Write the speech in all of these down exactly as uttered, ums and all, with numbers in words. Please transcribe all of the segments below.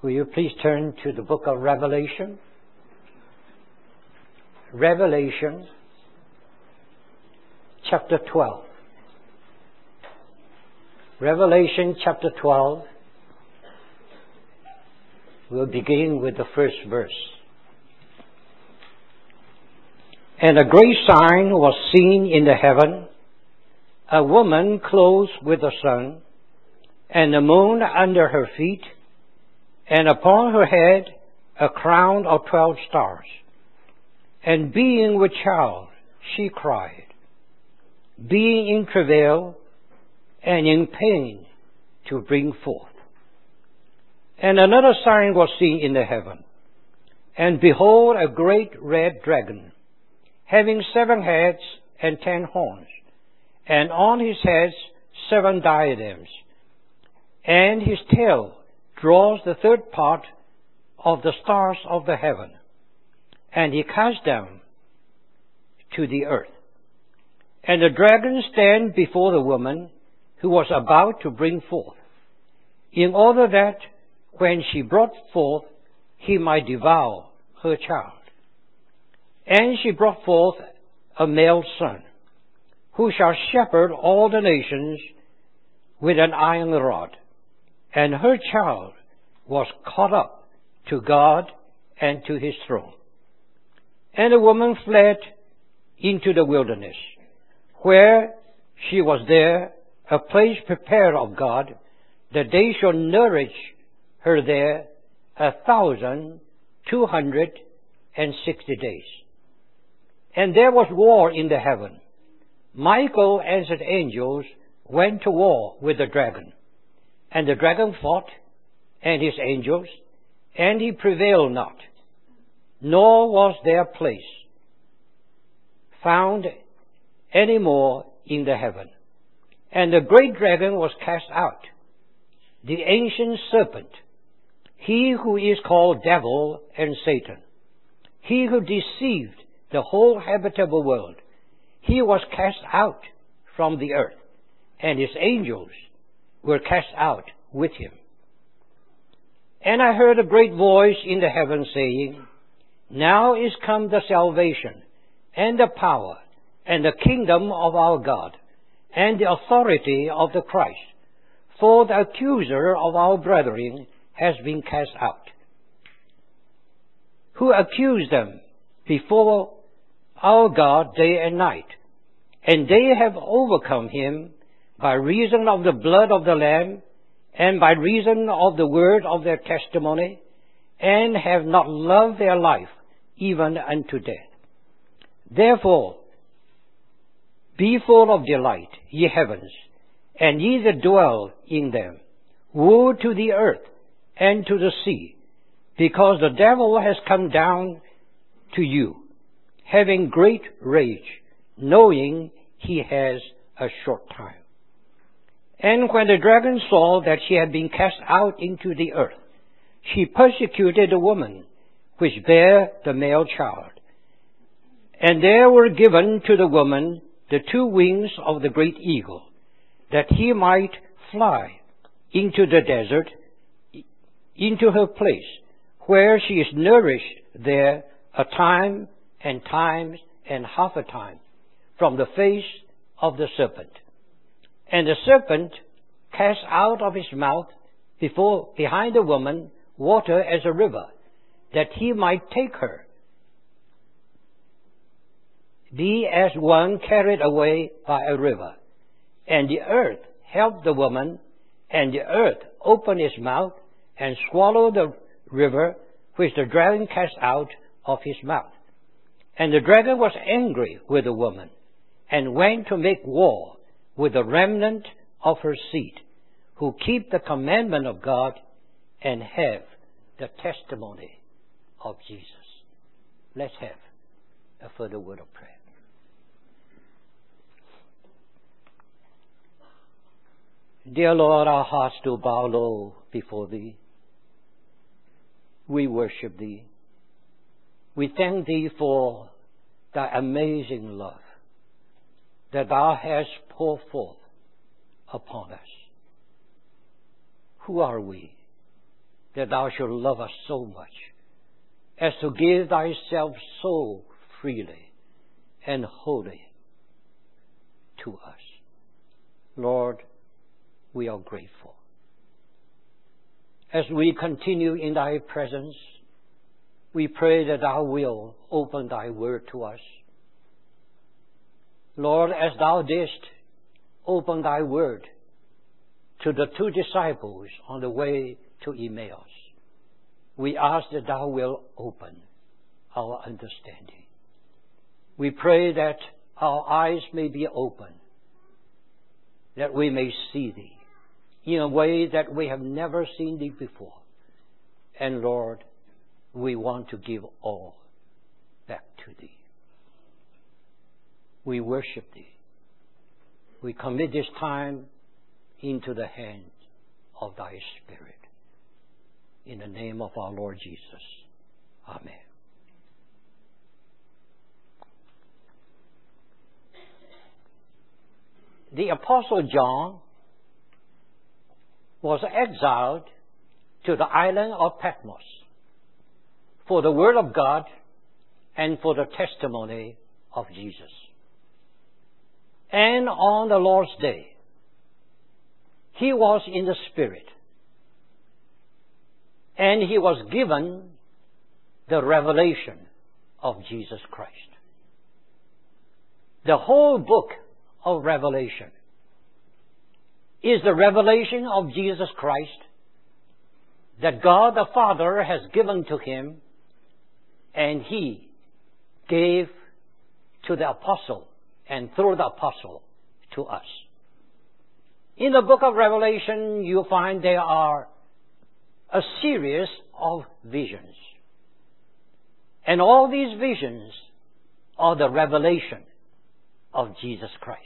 Will you please turn to the book of Revelation? Revelation chapter twelve. Revelation chapter twelve. We'll begin with the first verse. And a great sign was seen in the heaven, a woman clothed with the sun, and the moon under her feet, and upon her head a crown of twelve stars. And being with child, she cried, being in travail and in pain to bring forth. And another sign was seen in the heaven, and behold, a great red dragon, having seven heads and ten horns, and on his heads seven diadems, and his tail draws the third part of the stars of the heaven, and he cast them to the earth. And the dragon stand before the woman who was about to bring forth, in order that when she brought forth, he might devour her child. And she brought forth a male son, who shall shepherd all the nations with an iron rod. And her child was caught up to God and to his throne. And the woman fled into the wilderness, where she was there a place prepared of God, that they should nourish her there a thousand two hundred and sixty days. And there was war in the heaven. Michael and his angels went to war with the dragon. And the dragon fought, and his angels, and he prevailed not, nor was their place found any more in the heaven. And the great dragon was cast out, the ancient serpent, he who is called Devil and Satan, he who deceived the whole habitable world. He was cast out from the earth, and his angels were cast out with him. And I heard a great voice in the heaven saying, Now is come the salvation, and the power, and the kingdom of our God, and the authority of the Christ. For the accuser of our brethren has been cast out, who accused them before our God day and night. And they have overcome him by reason of the blood of the Lamb, and by reason of the word of their testimony, and have not loved their life even unto death. Therefore, be full of delight, ye heavens, and ye that dwell in them. Woe to the earth and to the sea, because the devil has come down to you, having great rage, knowing he has a short time. And when the dragon saw that she had been cast out into the earth, she persecuted the woman which bare the male child. And there were given to the woman the two wings of the great eagle, that he might fly into the desert, into her place, where she is nourished there a time and times and half a time from the face of the serpent. And the serpent cast out of his mouth before behind the woman water as a river, that he might take her, be as one carried away by a river. And the earth helped the woman, and the earth opened its mouth and swallowed the river which the dragon cast out of his mouth. And the dragon was angry with the woman, and went to make war with the remnant of her seed, who keep the commandment of God and have the testimony of Jesus. Let's have a further word of prayer. Dear Lord, our hearts do bow low before Thee. We worship Thee. We thank Thee for Thy amazing love that Thou hast poured forth upon us. Who are we that thou should love us so much as to give thyself so freely and wholly to us. Lord, we are grateful. As we continue in thy presence, we pray that thou wilt open thy word to us. Lord, as thou didst open thy word to the two disciples on the way to Emmaus, we ask that thou wilt open our understanding. We pray that our eyes may be open, that we may see thee in a way that we have never seen thee before. And Lord, we want to give all back to thee. We worship thee. We commit this time into the hands of thy Spirit. In the name of our Lord Jesus. Amen. The Apostle John was exiled to the island of Patmos for the Word of God and for the testimony of Jesus. And on the Lord's Day, he was in the Spirit, and he was given the revelation of Jesus Christ. The whole book of Revelation is the revelation of Jesus Christ that God the Father has given to him, and he gave to the apostle and through the apostle to us. In the book of Revelation, you find there are a series of visions. And all these visions are the revelation of Jesus Christ.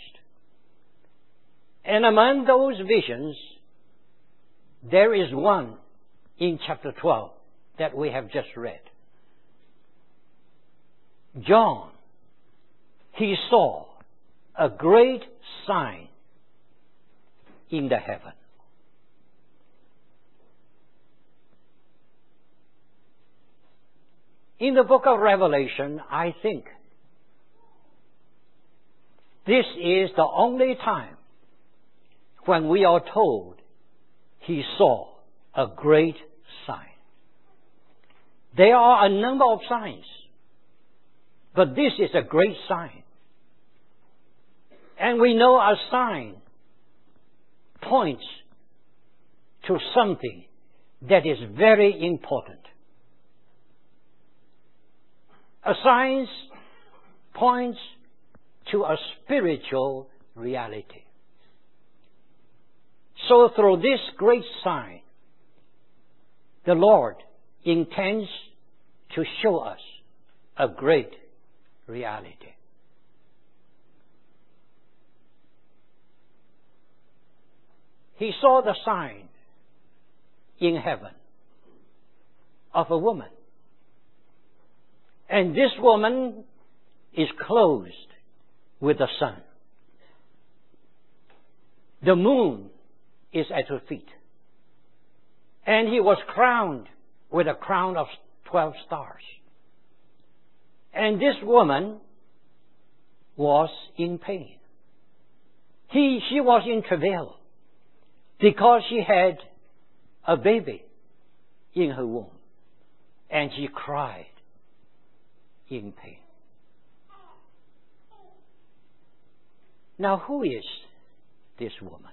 And among those visions, there is one in chapter twelve that we have just read. John, he saw a great sign in the heaven. In the book of Revelation, I think this is the only time when we are told he saw a great sign. There are a number of signs, but this is a great sign. And we know a sign points to something that is very important. A sign points to a spiritual reality. So through this great sign, the Lord intends to show us a great reality. He saw the sign in heaven of a woman. And this woman is clothed with the sun. The moon is at her feet. And he was crowned with a crown of twelve stars. And this woman was in pain. He, she was in travail because she had a baby in her womb. And she cried in pain. Now, who is this woman?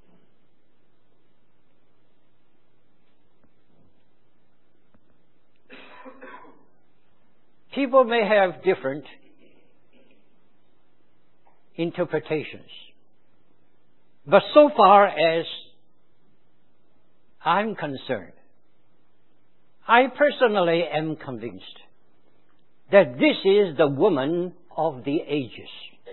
People may have different interpretations. But so far as I'm concerned, I personally am convinced that this is the woman of the ages.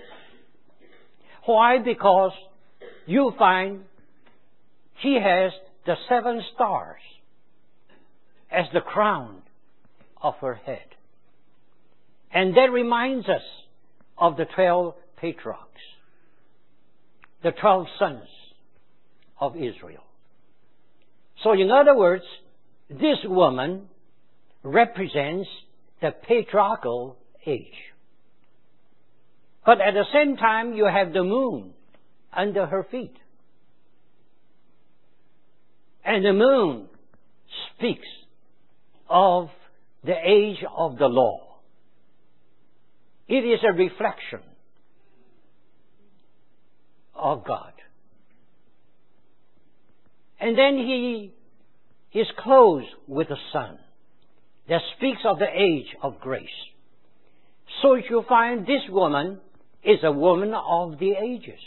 Why? Because you find she has the seven stars as the crown of her head. And that reminds us of the twelve patriarchs, the twelve sons of Israel. So in other words, this woman represents the patriarchal age. But at the same time, you have the moon under her feet. And the moon speaks of the age of the law. It is a reflection of God. And then he is clothed with the sun that speaks of the age of grace. So you find this woman is a woman of the ages.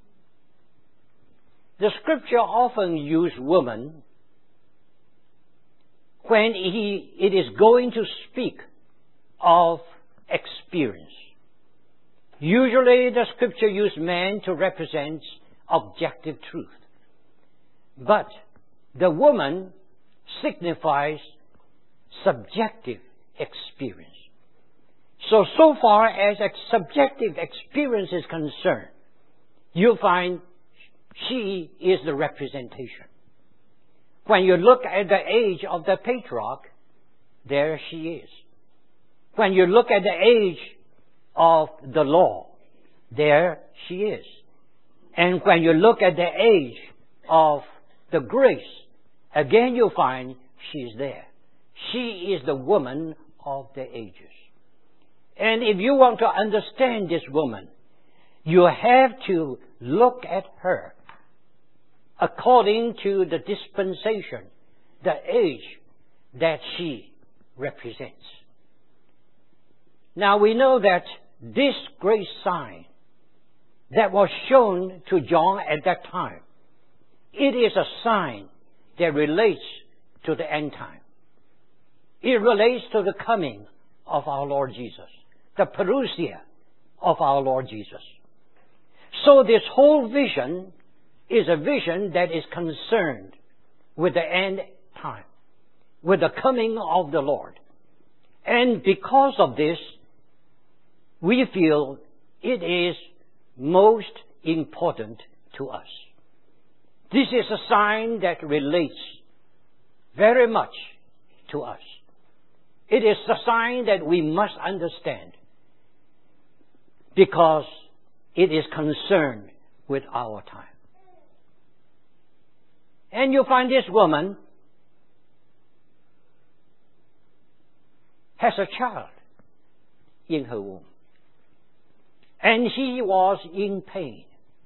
The scripture often uses woman when he, it is going to speak of experience. Usually the scripture uses man to represent objective truth. But the woman signifies subjective experience. So, so far as a subjective experience is concerned, you'll find she is the representation. When you look at the age of the patriarch, there she is. When you look at the age of the law, there she is. And when you look at the age of the grace, again you'll find she's there. She is the woman of the ages. And if you want to understand this woman, you have to look at her according to the dispensation, the age that she represents. Now we know that this great sign that was shown to John at that time, it is a sign that relates to the end time. It relates to the coming of our Lord Jesus, the parousia of our Lord Jesus. So this whole vision is a vision that is concerned with the end time, with the coming of the Lord. And because of this, we feel it is most important to us. This is a sign that relates very much to us. It is a sign that we must understand because it is concerned with our time. And you find this woman has a child in her womb. And she was in pain,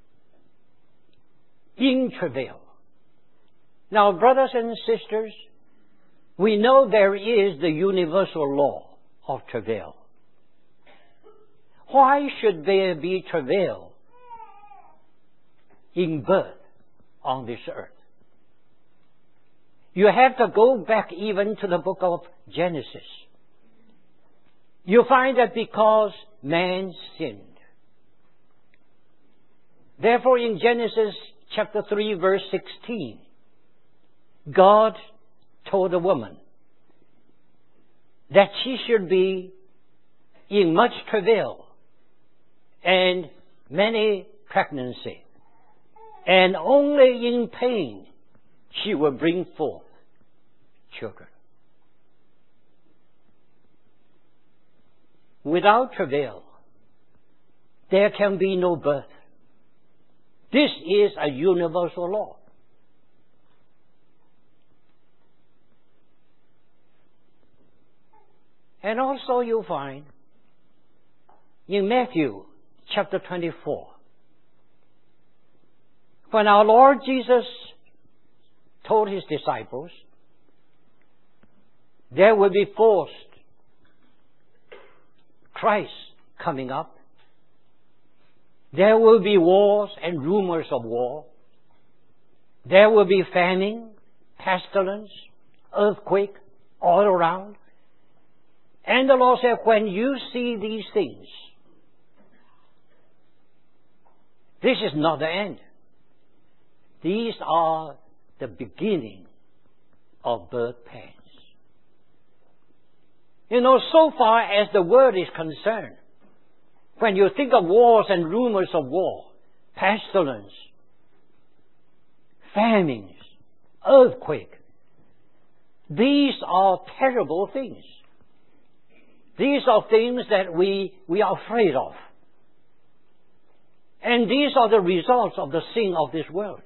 in travail. Now, brothers and sisters, we know there is the universal law of travail. Why should there be travail in birth on this earth? You have to go back even to the book of Genesis. You find that because man sinned. Therefore, in Genesis chapter three, verse sixteen, God told the woman that she should be in much travail and many pregnancy, and only in pain she will bring forth children. Without travail, there can be no birth. This is a universal law. And also you'll find in Matthew chapter twenty-four, when our Lord Jesus told His disciples, there will be forced Christ coming up. There will be wars and rumors of war. There will be famine, pestilence, earthquake all around. And the Lord said, when you see these things, this is not the end. These are the beginning of birth pains. You know, so far as the world is concerned, when you think of wars and rumors of war, pestilence, famines, earthquake, These are terrible things. These are things that we, we are afraid of. And these are the results of the sin of this world.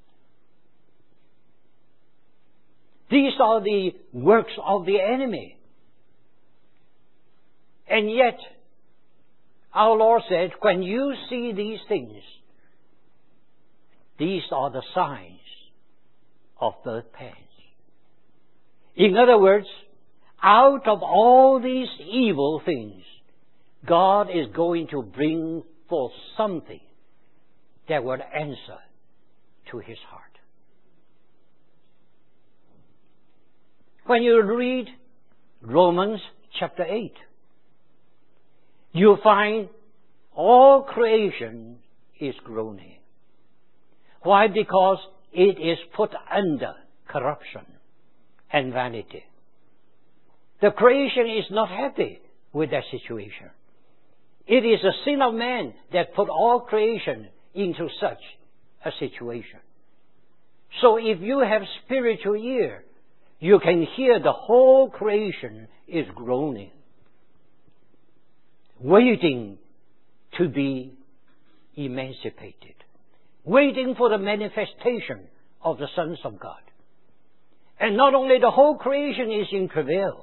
These are the works of the enemy. And yet, our Lord said, when you see these things, these are the signs of birth pains. In other words, out of all these evil things, God is going to bring forth something that will answer to His heart. When you read Romans chapter eight, you find all creation is groaning. Why? Because it is put under corruption and vanity. The creation is not happy with that situation. It is the sin of man that put all creation into such a situation. So if you have spiritual ear, you can hear the whole creation is groaning, waiting to be emancipated, waiting for the manifestation of the sons of God. And not only the whole creation is in travail,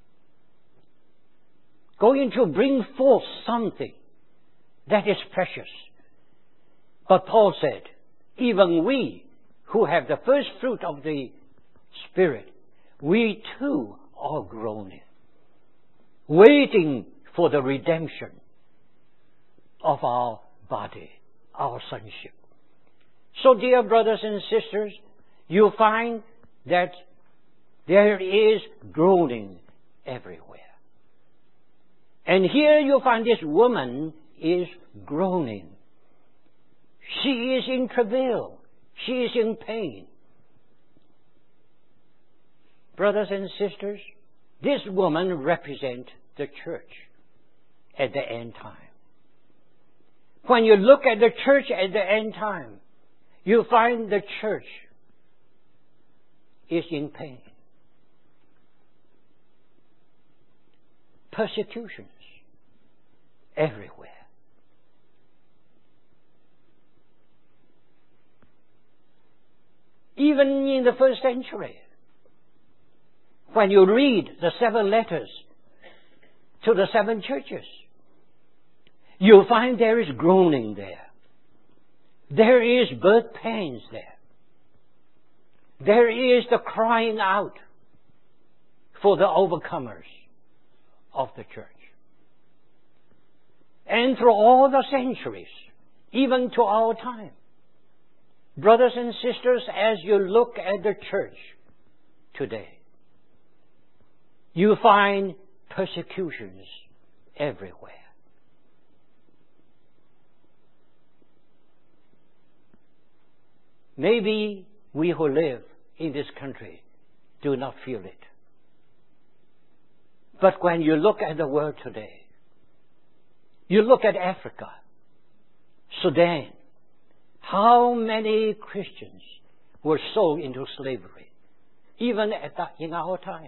going to bring forth something that is precious. But Paul said, even we who have the first fruit of the Spirit, we too are groaning, waiting for the redemption of our body, our sonship. So, dear brothers and sisters, you find that there is groaning everywhere. And here you find this woman is groaning. She is in travail. She is in pain. Brothers and sisters, this woman represents the church at the end time. When you look at the church at the end time, you find the church is in pain. Persecutions everywhere. Even in the first century, when you read the seven letters to the seven churches, you'll find there is groaning there. There is birth pains there. There is the crying out for the overcomers of the church. And through all the centuries, even to our time, brothers and sisters, as you look at the church today, you find persecutions everywhere. Maybe we who live in this country do not feel it. But when you look at the world today, you look at Africa, Sudan, how many Christians were sold into slavery, even at that, in our time.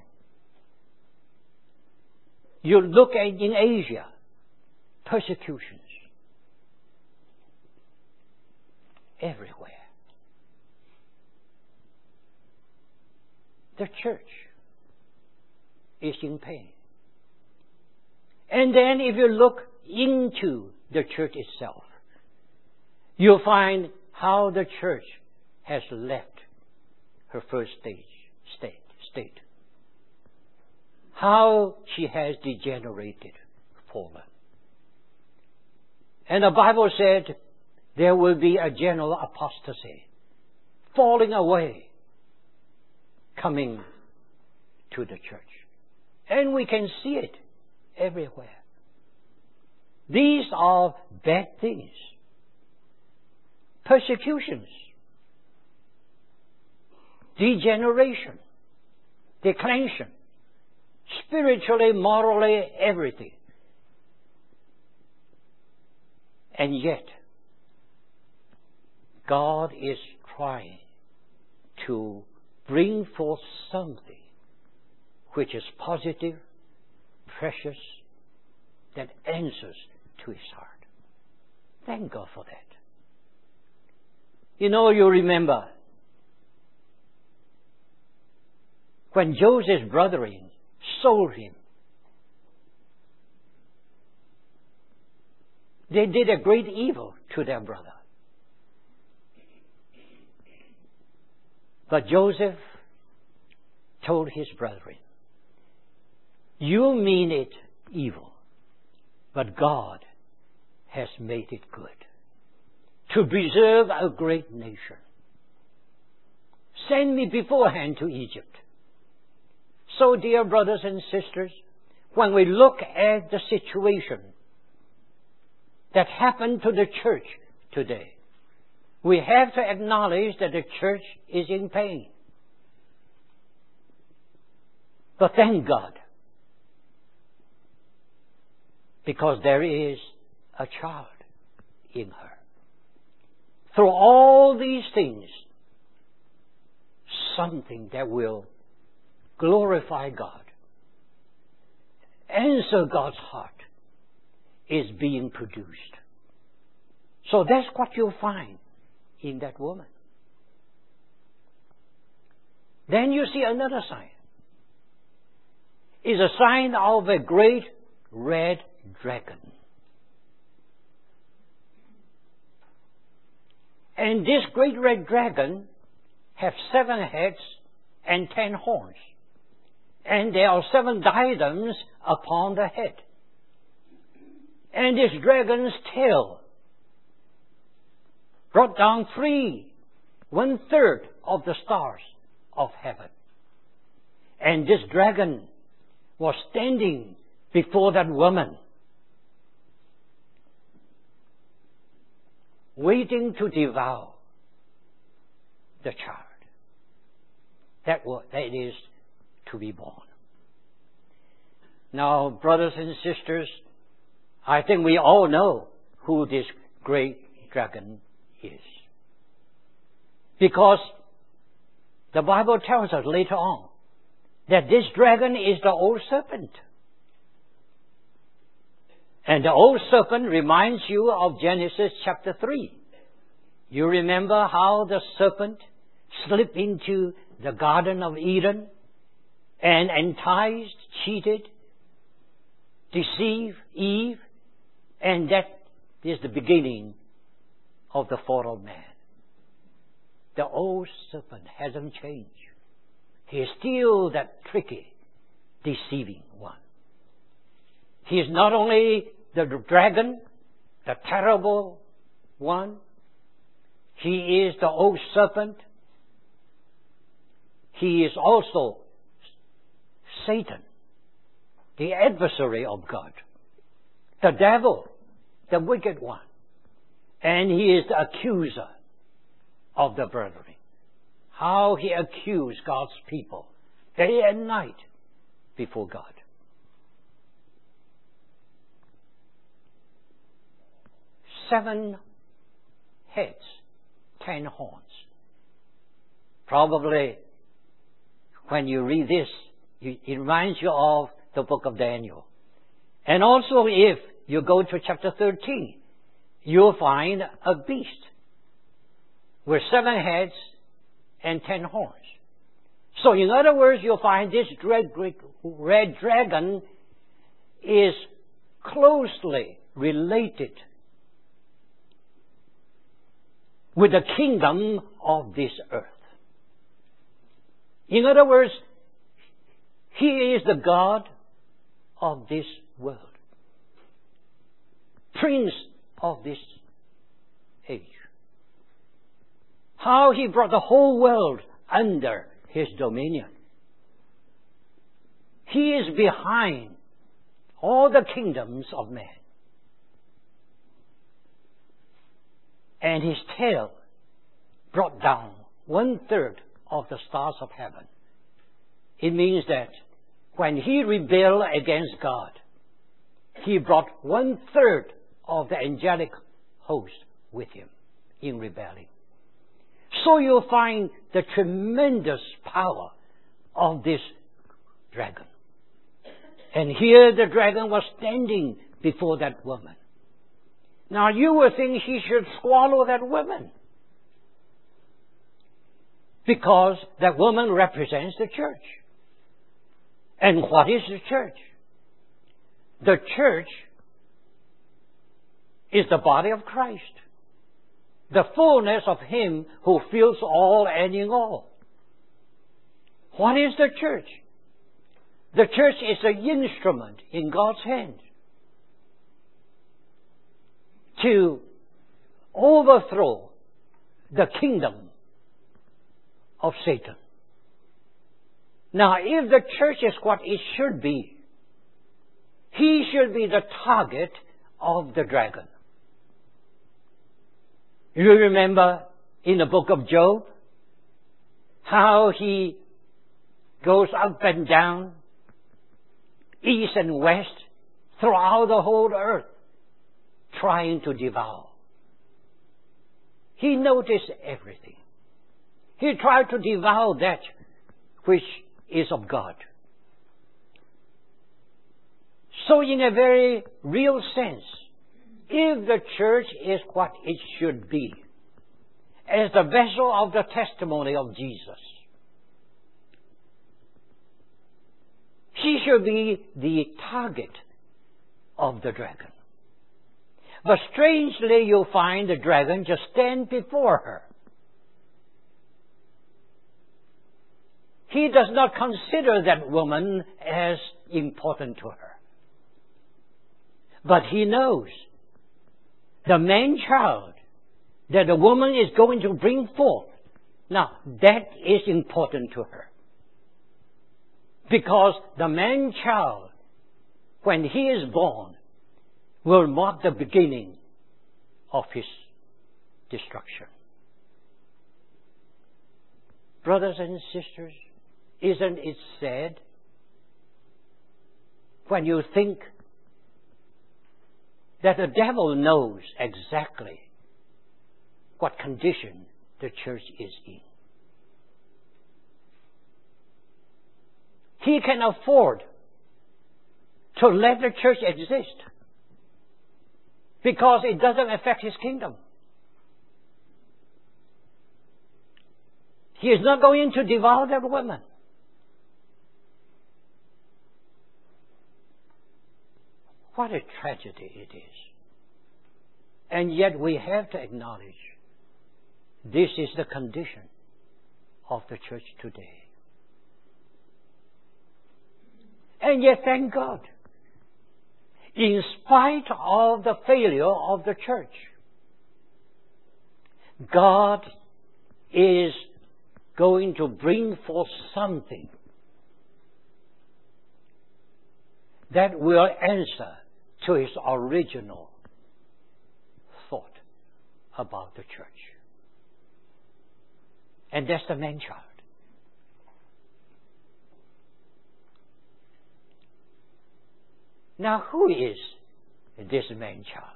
You look at in Asia, persecutions everywhere. The church is in pain. And then if you look into the church itself, you'll find how the church has left her first stage, state, state. How she has degenerated, fallen. And the Bible said there will be a general apostasy, falling away, coming to the church. And we can see it everywhere. These are bad things. Persecutions, degeneration, declension, spiritually, morally, everything. And yet, God is trying to bring forth something which is positive, precious, that answers to his heart. Thank God for that. You know, you remember when Joseph's brethren sold him, they did a great evil to their brother. But Joseph told his brethren, you mean it evil, but God has made it good to preserve a great nation. Send me beforehand to Egypt. So, dear brothers and sisters, when we look at the situation that happened to the church today, we have to acknowledge that the church is in pain. But thank God, because there is a child in her. Through all these things, something that will glorify God, answer God's heart, is being produced. So that's what you'll find in that woman. Then you see another sign. It's a sign of a great red dragon. And this great red dragon has seven heads and ten horns. And there are seven diadems upon the head. And this dragon's tail brought down three, one third of the stars of heaven. And this dragon was standing before that woman, waiting to devour the child that, was, that is to be born. Now, brothers and sisters, I think we all know who this great dragon is. Because the Bible tells us later on that this dragon is the old serpent. And the old serpent reminds you of Genesis chapter three. You remember how the serpent slipped into the Garden of Eden and enticed, cheated, deceived Eve, and that is the beginning of the fall of man. The old serpent hasn't changed. He is still that tricky, deceiving one. He is not only the dragon, the terrible one. He is the old serpent. He is also Satan, the adversary of God, the devil, the wicked one. And he is the accuser of the brethren. How he accused God's people day and night before God. Seven heads, ten horns. Probably when you read this, it reminds you of the book of Daniel. And also if you go to chapter thirteen, you'll find a beast with seven heads and ten horns. So in other words, you'll find this red, red dragon is closely related with the kingdom of this earth. In other words, he is the God of this world, prince of this age. How he brought the whole world under his dominion. He is behind all the kingdoms of man. And his tail brought down one third of the stars of heaven. It means that when he rebelled against God, he brought one third of the angelic host with him in rebelling. So you'll find the tremendous power of this dragon. And here the dragon was standing before that woman. Now you would think he should swallow that woman, because that woman represents the church. And what is the church? The church is the body of Christ, the fullness of Him who fills all and in all. What is the church? The church is an instrument in God's hand to overthrow the kingdom of Satan. Now, if the church is what it should be, he should be the target of the dragon. You remember in the book of Job how he goes up and down, east and west, throughout the whole earth, trying to devour. He noticed everything. He tried to devour that which is of God. So in a very real sense, if the church is what it should be, as the vessel of the testimony of Jesus, she should be the target of the dragon. But strangely, you'll find the dragon just stand before her. He does not consider that woman as important to her. But he knows the man-child that the woman is going to bring forth. Now, that is important to her. Because the man-child, when he is born, will mark the beginning of his destruction. Brothers and sisters, isn't it sad when you think that the devil knows exactly what condition the church is in? He can afford to let the church exist because it doesn't affect his kingdom. He is not going to devour that woman. What a tragedy it is. And yet we have to acknowledge this is the condition of the church today. And yet, thank God, in spite of the failure of the church, God is going to bring forth something that will answer to his original thought about the church. And that's the man-child. Now, who is this man-child?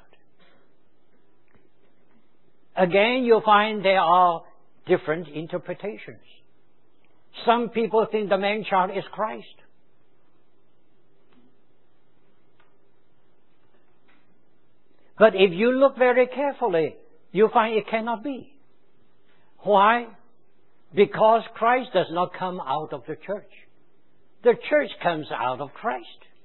Again, you'll find there are different interpretations. Some people think the man-child is Christ. But if you look very carefully, you'll find it cannot be. Why? Because Christ does not come out of the church. The church comes out of Christ.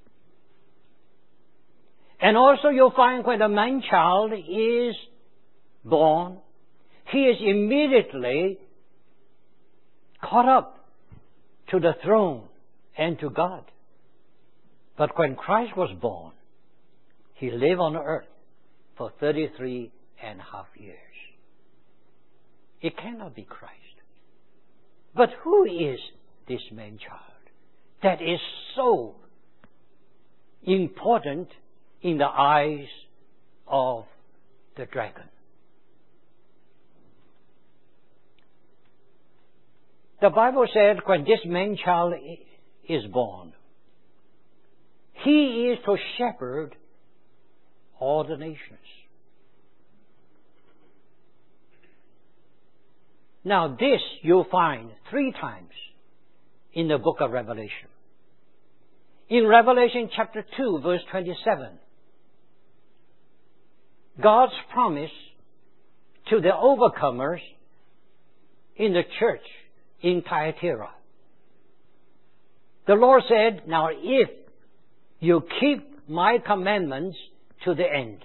And also you'll find when a man-child is born, he is immediately caught up to the throne and to God. But when Christ was born, he lived on earth for thirty-three and a half years. It cannot be Christ. But who is this man-child that is so important in the eyes of the dragon? The Bible said when this man-child is born, he is to shepherd all the nations. Now this you'll find three times in the book of Revelation. In Revelation chapter two, verse twenty-seven, God's promise to the overcomers in the church in Thyatira. The Lord said, now if you keep my commandments to the end,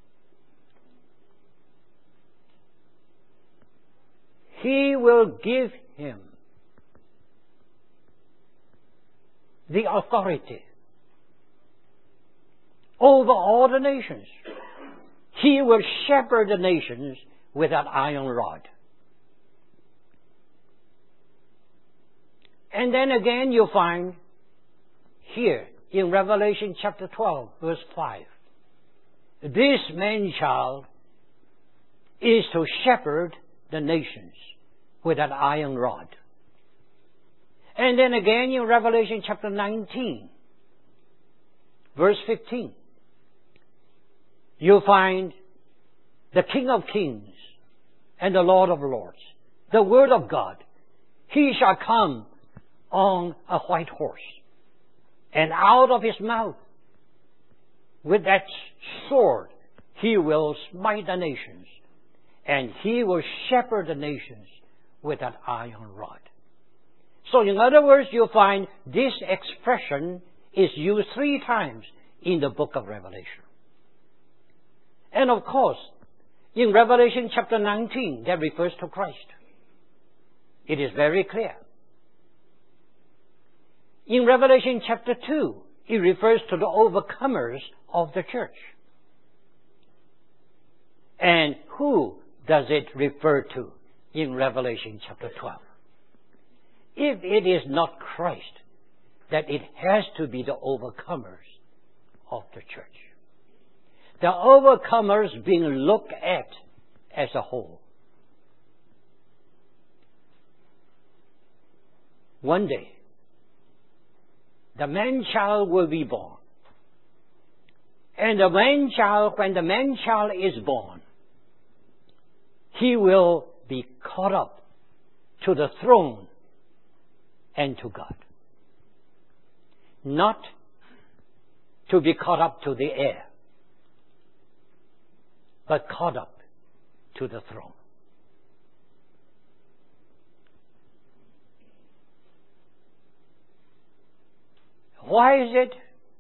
He will give him the authority over all the nations. He will shepherd the nations with an iron rod. And then again you find here in Revelation chapter twelve, verse five, this man-child is to shepherd the nations with an iron rod. And then again in Revelation chapter nineteen, verse fifteen, you find the King of Kings and the Lord of Lords, the Word of God. He shall come on a white horse, and out of his mouth with that sword he will smite the nations, and he will shepherd the nations with an iron rod. So in other words, you find this expression is used three times in the book of Revelation. And of course, in Revelation chapter nineteen, that refers to Christ. It is very clear. In Revelation chapter two, it refers to the overcomers of the church. And who does it refer to in Revelation chapter twelve? If it is not Christ, that it has to be the overcomers of the church. The overcomers being looked at as a whole. One day, the man-child will be born. And the man-child, when the man-child is born, he will be caught up to the throne and to God. Not to be caught up to the air, but caught up to the throne. Why is it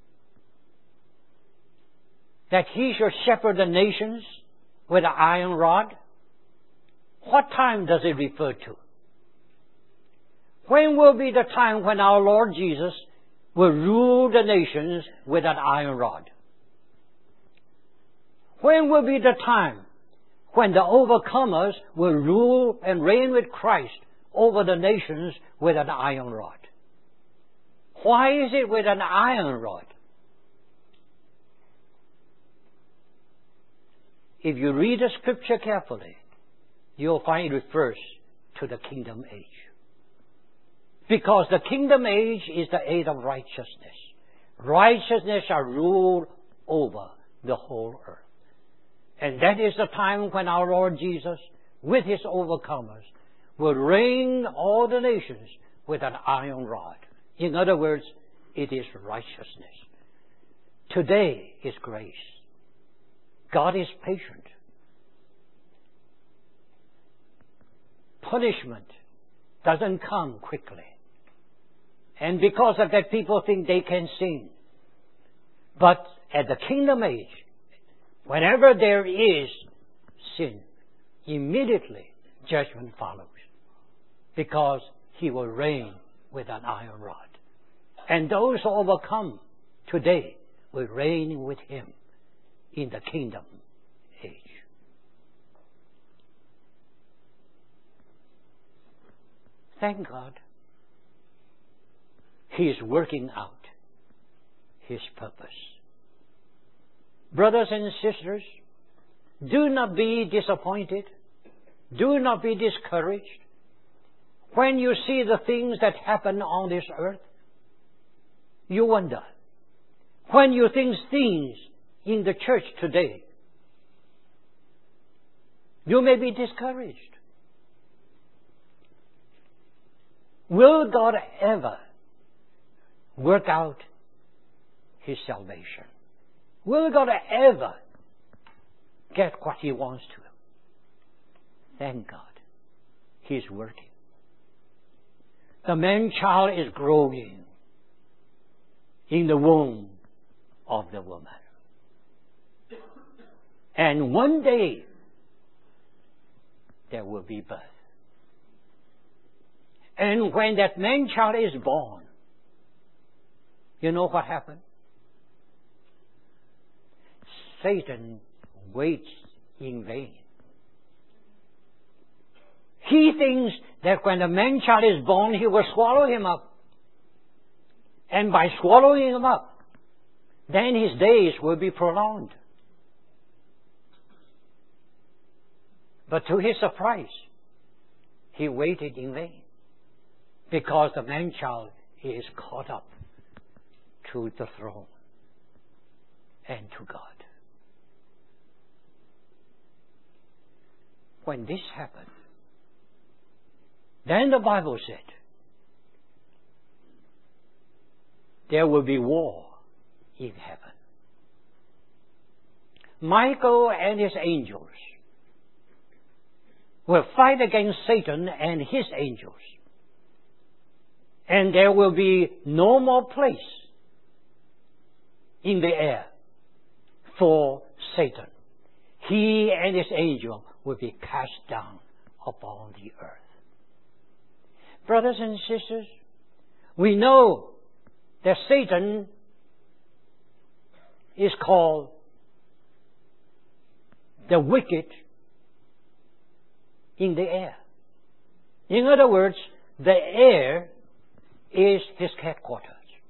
that he should shepherd the nations with an iron rod? What time does it refer to? When will be the time when our Lord Jesus will rule the nations with an iron rod? When will be the time when the overcomers will rule and reign with Christ over the nations with an iron rod? Why is it with an iron rod? If you read the scripture carefully, you'll find it refers to the kingdom age. Because the kingdom age is the age of righteousness. Righteousness shall rule over the whole earth. And that is the time when our Lord Jesus, with his overcomers, will reign all the nations with an iron rod. In other words, it is righteousness. Today is grace. God is patient. Punishment doesn't come quickly. And because of that, people think they can sin. But at the kingdom age, whenever there is sin, immediately judgment follows. Because he will reign with an iron rod. And those who overcome today will reign with him in the kingdom age. Thank God. He is working out his purpose. Brothers and sisters, do not be disappointed. Do not be discouraged. When you see the things that happen on this earth, you wonder. When you think things in the church today, you may be discouraged. Will God ever work out His salvation. Will God ever get what He wants to? Thank God. He's working. The man-child is growing in the womb of the woman. And one day, there will be birth. And when that man-child is born, you know what happened? Satan waits in vain. He thinks that when the man-child is born, he will swallow him up. And by swallowing him up, then his days will be prolonged. But to his surprise, he waited in vain, because the man-child is caught up to the throne and to God. When this happened, then the Bible said, there will be war in heaven. Michael and his angels will fight against Satan and his angels. And there will be no more place in the air for Satan. He and his angel will be cast down upon the earth. Brothers and sisters, we know that Satan is called the wicked in the air. In other words, the air is his headquarters.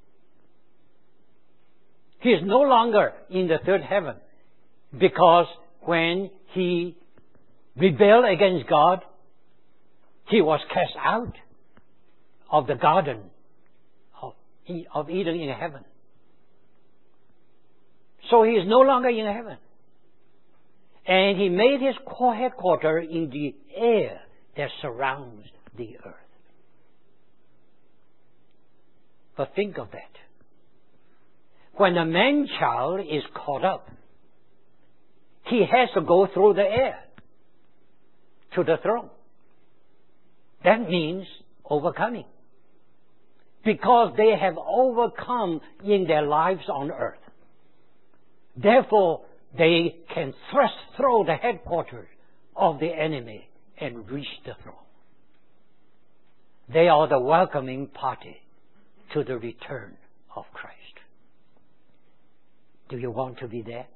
He is no longer in the third heaven, because when he rebelled against God, he was cast out of the garden of Eden in heaven. So he is no longer in heaven. And he made his headquarters in the air that surrounds the earth. But think of that. When a man-child is caught up, he has to go through the air to the throne. That means overcoming. Because they have overcome in their lives on earth. Therefore, they can thrust through the headquarters of the enemy and reach the throne. They are the welcoming party to the return of Christ. Do you want to be there?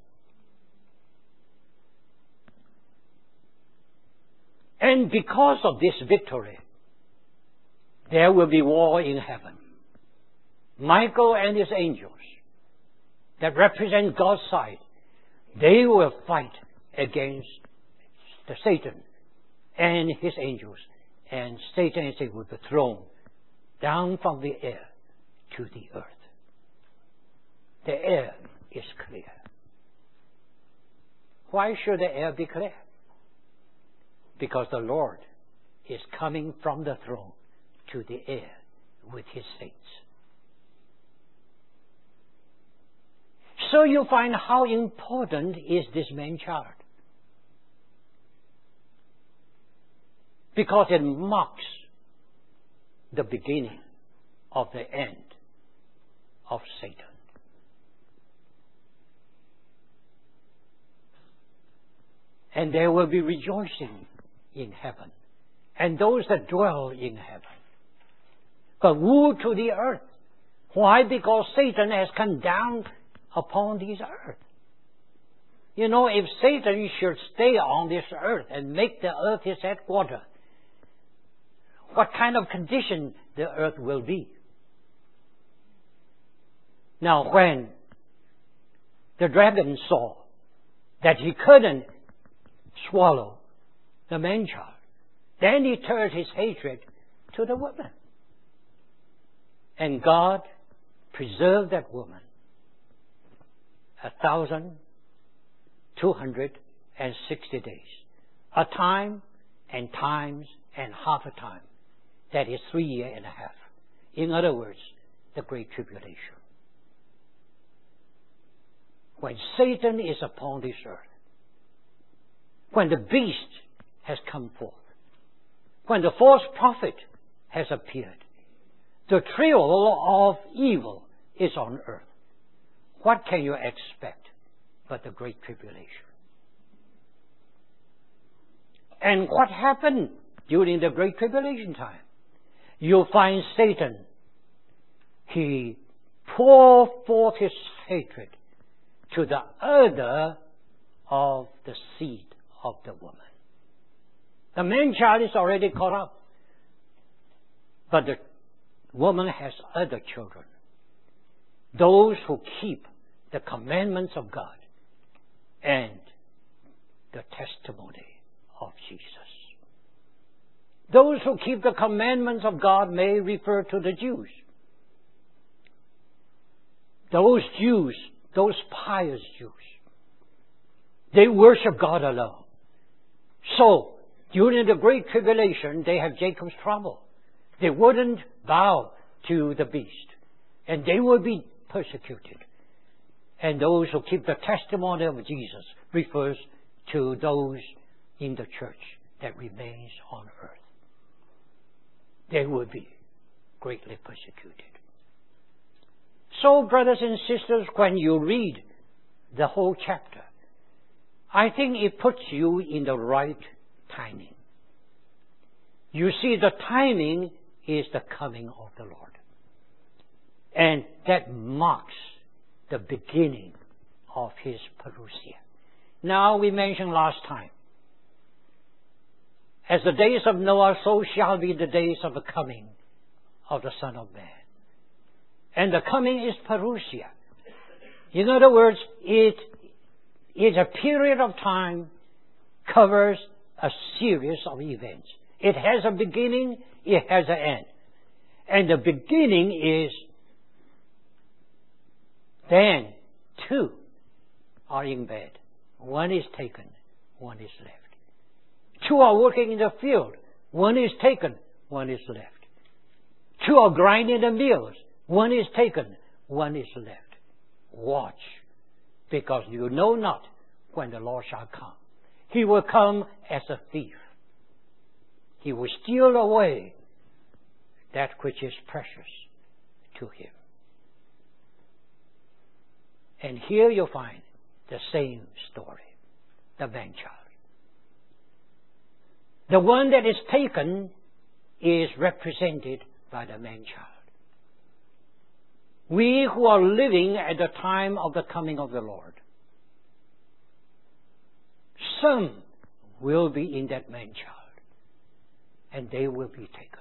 And because of this victory, there will be war in heaven. Michael and his angels that represent God's side, they will fight against the Satan and his angels. And Satan and Satan will be thrown down from the air to the earth. The air is clear. Why should the air be clear? Because the Lord is coming from the throne to the air with His saints. So you find how important is this man-child. Because it marks the beginning of the end of Satan. And there will be rejoicing in heaven, and those that dwell in heaven. But woe to the earth. Why? Because Satan has come down upon this earth. You know, if Satan should stay on this earth and make the earth his headquarters, what kind of condition the earth will be? Now, when the dragon saw that he couldn't swallow the man-child, then he turned his hatred to the woman. And God preserved that woman a thousand two hundred and sixty days. A time and times and half a time. That is three years and a half. In other words, the Great Tribulation. when Satan is upon this earth, when the beast has come forth, when the false prophet has appeared, the trio of evil is on earth. What can you expect but the Great Tribulation? And what happened during the Great Tribulation time? You'll find Satan. He poured forth his hatred to the other of the seed of the woman. The man-child is already caught up, but the woman has other children. Those who keep the commandments of God and the testimony of Jesus. Those who keep the commandments of God may refer to the Jews. Those Jews, those pious Jews, they worship God alone. So, during the Great Tribulation, they have Jacob's trouble. They wouldn't bow to the beast, and they will be persecuted. And those who keep the testimony of Jesus refers to those in the church that remains on earth. They will be greatly persecuted. So, brothers and sisters, when you read the whole chapter, I think it puts you in the right timing. You see, the timing is the coming of the Lord. And that marks the beginning of His parousia. Now, we mentioned last time, as the days of Noah, so shall be the days of the coming of the Son of Man. And the coming is parousia. In other words, it is a period of time, covers a series of events. It has a beginning, it has an end. And the beginning is, then two are in bed. One is taken, one is left. Two are working in the field. One is taken, one is left. Two are grinding the mills. One is taken, one is left. Watch, because you know not when the Lord shall come. He will come as a thief. He will steal away that which is precious to Him. And here you find the same story, the man-child. The one that is taken is represented by the man-child. We who are living at the time of the coming of the Lord, some will be in that man-child, and they will be taken.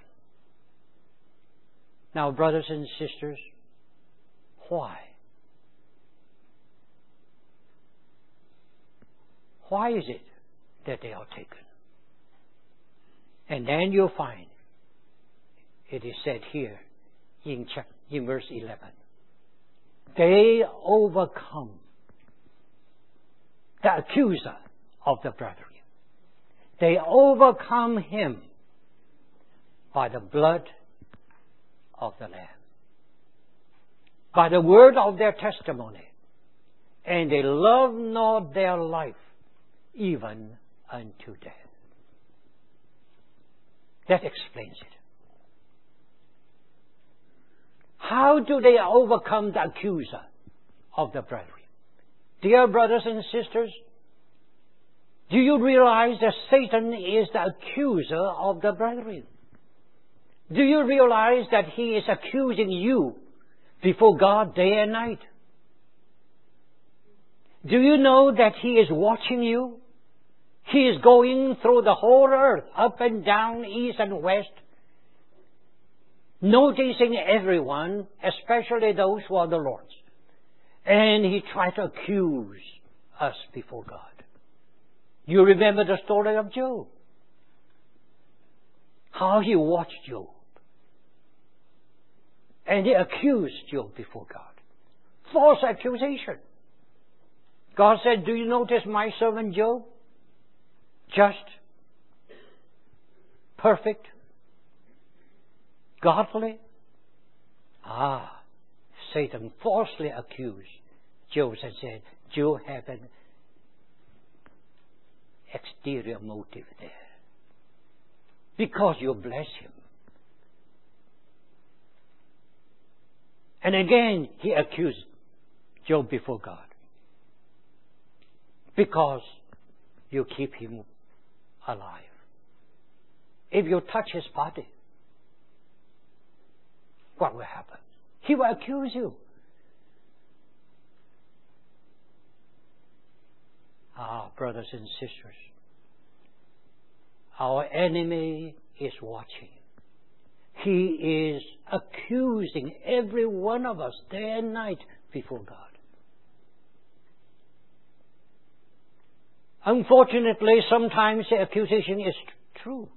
Now, brothers and sisters, why? Why is it that they are taken? And then you'll find it is said here in, chapter, in verse eleven. They overcome the accuser of the brethren. They overcome him by the blood of the Lamb, by the word of their testimony, and they love not their life even unto death. That explains it. How do they overcome the accuser of the brethren? Dear brothers and sisters, do you realize that Satan is the accuser of the brethren? Do you realize that he is accusing you before God day and night? Do you know that he is watching you? He is going through the whole earth, up and down, east and west, noticing everyone, especially those who are the Lord's. And he tries to accuse us before God. You remember the story of Job. How he watched Job. And he accused Job before God. False accusation. God said, do you notice my servant Job? Just, perfect, godly. Ah, Satan falsely accused Joseph said, Job had an exterior motive there. Because you bless him. And again, he accused Job before God. Because you keep him alive. If you touch his body, what will happen? He will accuse you. Ah, brothers and sisters, our enemy is watching. He is accusing every one of us day and night before God. Unfortunately, sometimes the accusation is true.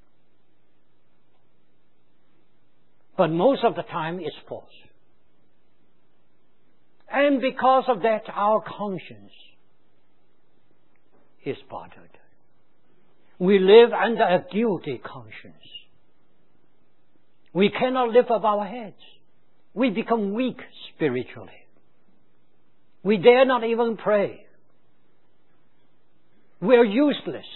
But most of the time it's false. And because of that, our conscience is bothered. We live under a guilty conscience. We cannot lift up our heads. We become weak spiritually. We dare not even pray. We are useless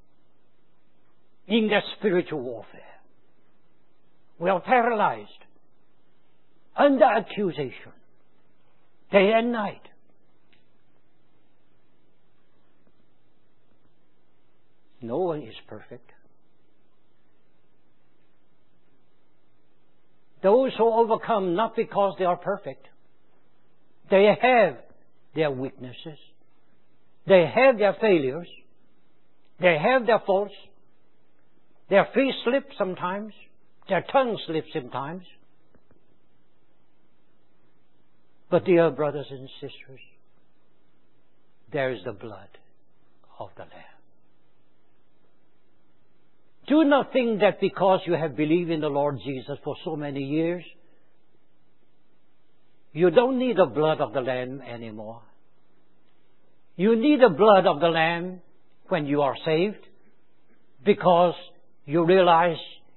in that spiritual warfare. We are paralyzed under accusation day and night. No one is perfect. Those who overcome not because they are perfect. They have their weaknesses. They have their failures. They have their faults. Their feet slip sometimes. Their tongue slips sometimes. But dear brothers and sisters, there is the blood of the Lamb. Do not think that because you have believed in the Lord Jesus for so many years, you don't need the blood of the Lamb anymore. You need the blood of the Lamb when you are saved, because you realize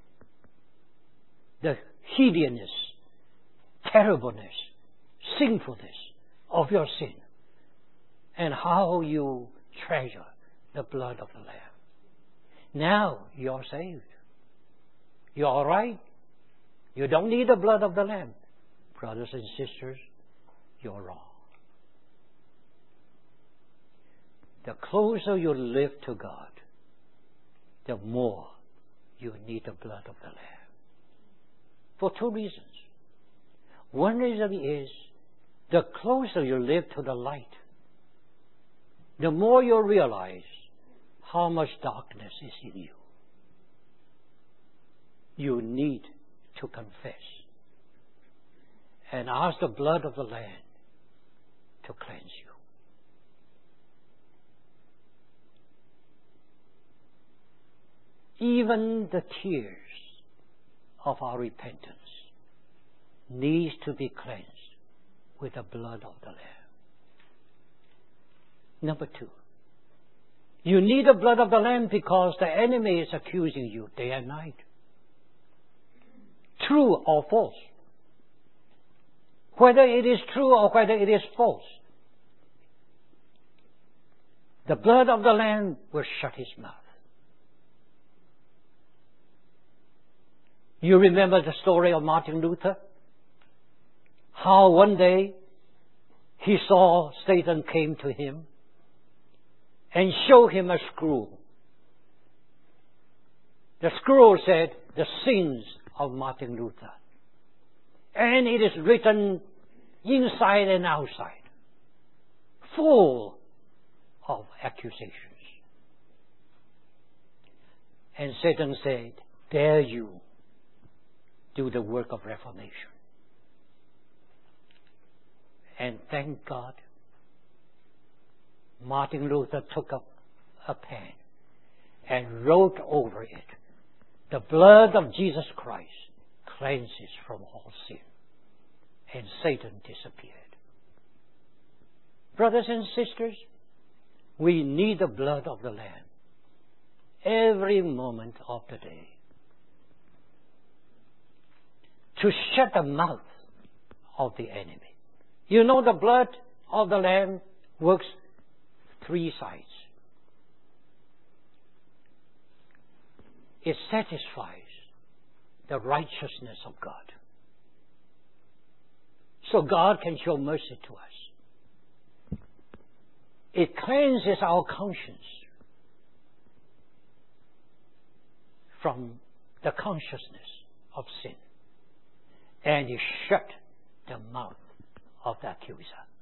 the hideousness, terribleness, sinfulness of your sin, and how you treasure the blood of the Lamb. Now you are saved. You are all right. You don't need the blood of the Lamb. Brothers and sisters, you're wrong. The closer you live to God, the more you need the blood of the Lamb. For two reasons. One reason is, the closer you live to the light, the more you realize how much darkness is in you. You need to confess and ask the blood of the Lamb to cleanse you. Even the tears of our repentance needs to be cleansed with the blood of the Lamb. Number two, you need the blood of the Lamb because the enemy is accusing you day and night. True or false. Whether it is true or whether it is false, the blood of the Lamb will shut his mouth. You remember the story of Martin Luther? How one day he saw Satan came to him and showed him a scroll. The scroll said, the sins of Martin Luther. And it is written inside and outside, full of accusations. And Satan said, dare you do the work of reformation. And thank God, Martin Luther took up a pen and wrote over it, the blood of Jesus Christ cleanses from all sin. And Satan disappeared. Brothers and sisters, we need the blood of the Lamb every moment of the day to shut the mouth of the enemy. You know, the blood of the Lamb works three sides. It satisfies the righteousness of God, so God can show mercy to us. It cleanses our conscience from the consciousness of sin, and it shut the mouth of the accuser.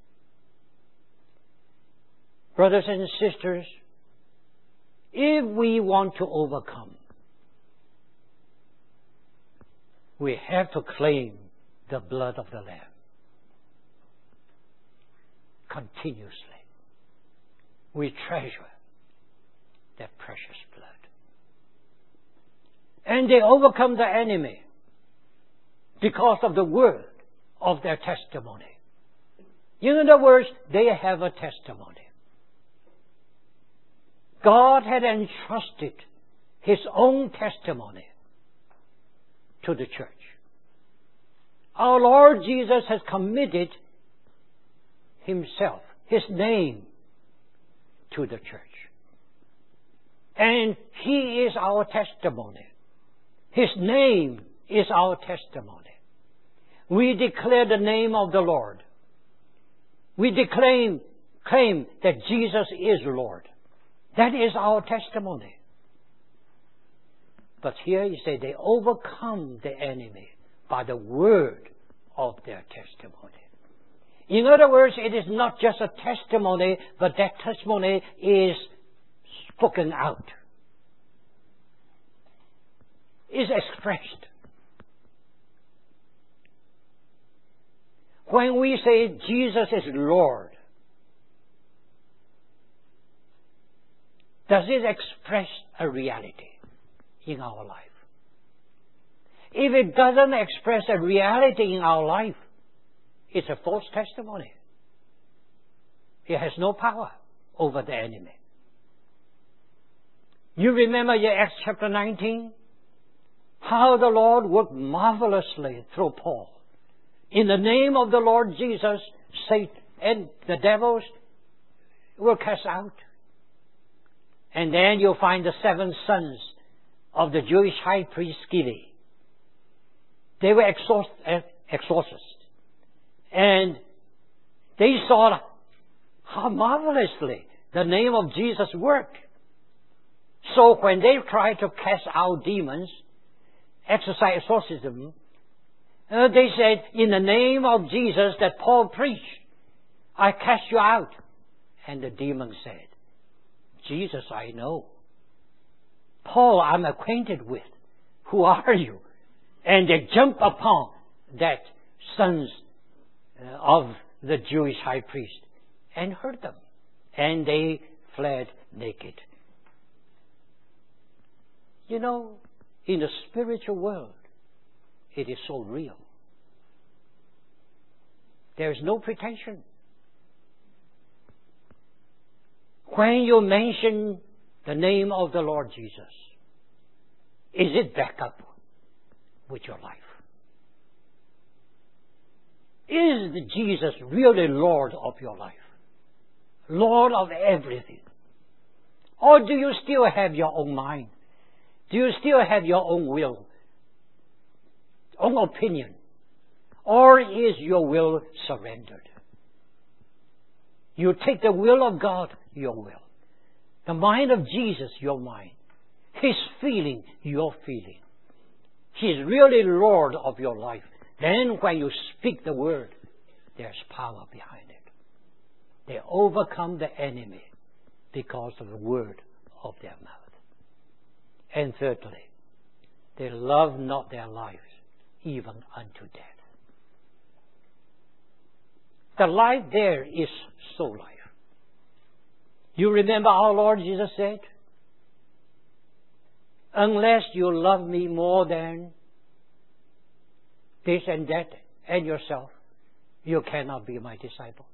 Brothers and sisters, if we want to overcome, we have to claim the blood of the Lamb continuously. We treasure that precious blood. And they overcome the enemy because of the word of their testimony. In other words, they have a testimony. God had entrusted His own testimony to the church. Our Lord Jesus has committed Himself, His name, to the church. And He is our testimony. His name is our testimony. We declare the name of the Lord. We declaim, claim that Jesus is Lord. That is our testimony. But here you say they overcome the enemy by the word of their testimony. In other words, it is not just a testimony, but that testimony is spoken out, is expressed. When we say Jesus is Lord, does it express a reality in our life? If it doesn't express a reality in our life, it's a false testimony. It has no power over the enemy. You remember in Acts chapter nineteen? How the Lord worked marvelously through Paul. In the name of the Lord Jesus, Satan and the devils were cast out. And then you'll find the seven sons of the Jewish high priest Sceva. They were exorcists. And they saw how marvelously the name of Jesus worked. So when they tried to cast out demons, exercise exorcism, uh, they said, in the name of Jesus that Paul preached, I cast you out. And the demon said, Jesus I know. Paul I'm acquainted with. Who are you? And they jump upon that sons uh, of the Jewish high priest and hurt them. And they fled naked. You know, in the spiritual world, it is so real. There is no pretension. When you mention the name of the Lord Jesus, is it backed up with your life? Is Jesus really Lord of your life? Lord of everything? Or do you still have your own mind? Do you still have your own will? Own opinion? Or is your will surrendered? You take the will of God, your will. The mind of Jesus, your mind. His feeling, your feeling. He is really Lord of your life. Then when you speak the word, there's power behind it. They overcome the enemy because of the word of their mouth. And thirdly, they love not their lives even unto death. The life there is soul life. You remember our Lord Jesus said, unless you love me more than this and that and yourself, you cannot be my disciple.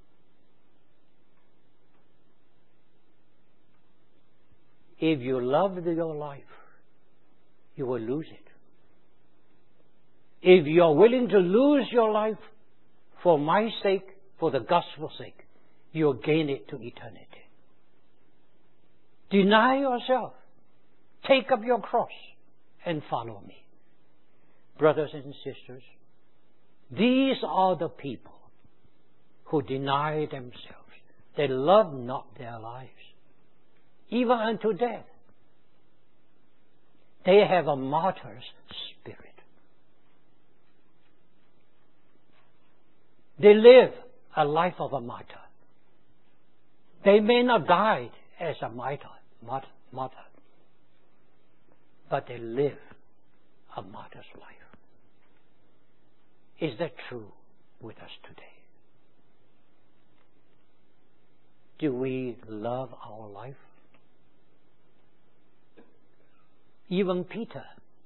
If you love your life, you will lose it. If you are willing to lose your life for my sake, for the gospel's sake, you'll gain it to eternity. Deny yourself. Take up your cross and follow me. Brothers and sisters, these are the people who deny themselves. They love not their lives, even unto death. They have a martyr's spirit. They live a life of a martyr. They may not die as a martyr, martyr, martyr, but they live a martyr's life. Is that true with us today? Do we love our life? Even Peter,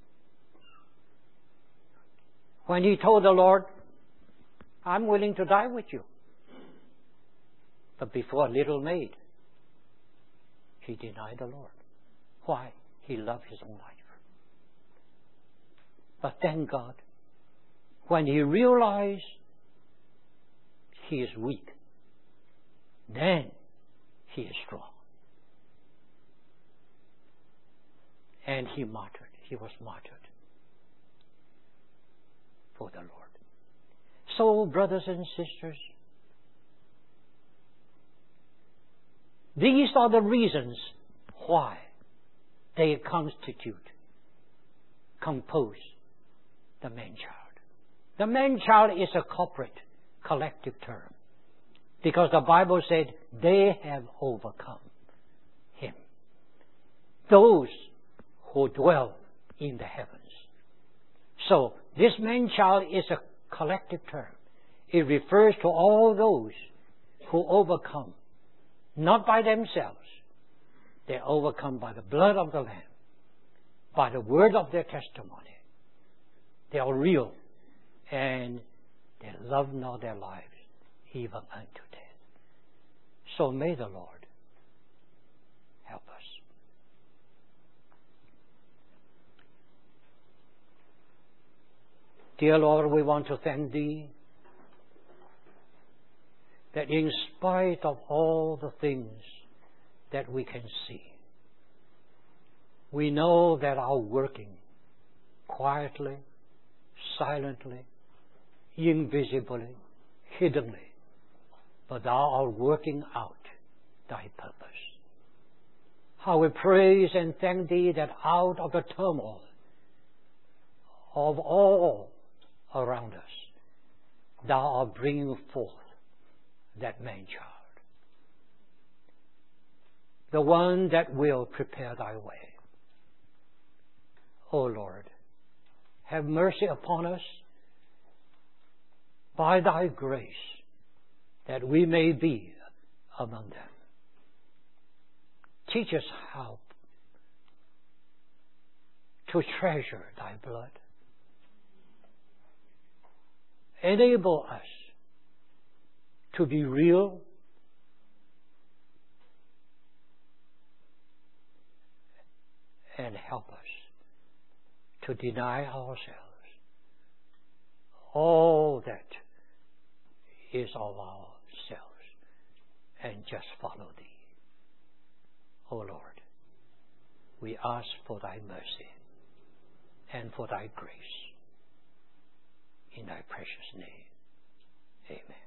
when he told the Lord, I'm willing to die with you. But before a little maid, he denied the Lord. Why? He loved his own life. But thank God, when he realized he is weak, then he is strong. And he martyred. He was martyred for the Lord. So, brothers and sisters, these are the reasons why they constitute, compose the man-child. The man-child is a corporate, collective term, because the Bible said they have overcome him. Those who dwell in the heavens. So, this man-child is a collective term. It refers to all those who overcome, not by themselves. They overcome by the blood of the Lamb, by the word of their testimony. They are real, and they love not their lives, even unto death. So may the Lord help us. Dear Lord, we want to thank Thee that in spite of all the things that we can see, we know that our working quietly, silently, invisibly, hiddenly, but Thou art working out Thy purpose. How we praise and thank Thee that out of the turmoil of all around us, Thou art bringing forth that man-child, the one that will prepare Thy way. O Lord, have mercy upon us by Thy grace, that we may be among them. Teach us how to treasure Thy blood. Enable us to be real and help us to deny ourselves all that is of ourselves and just follow Thee. O Lord, we ask for Thy mercy and for Thy grace. In Thy precious name, amen.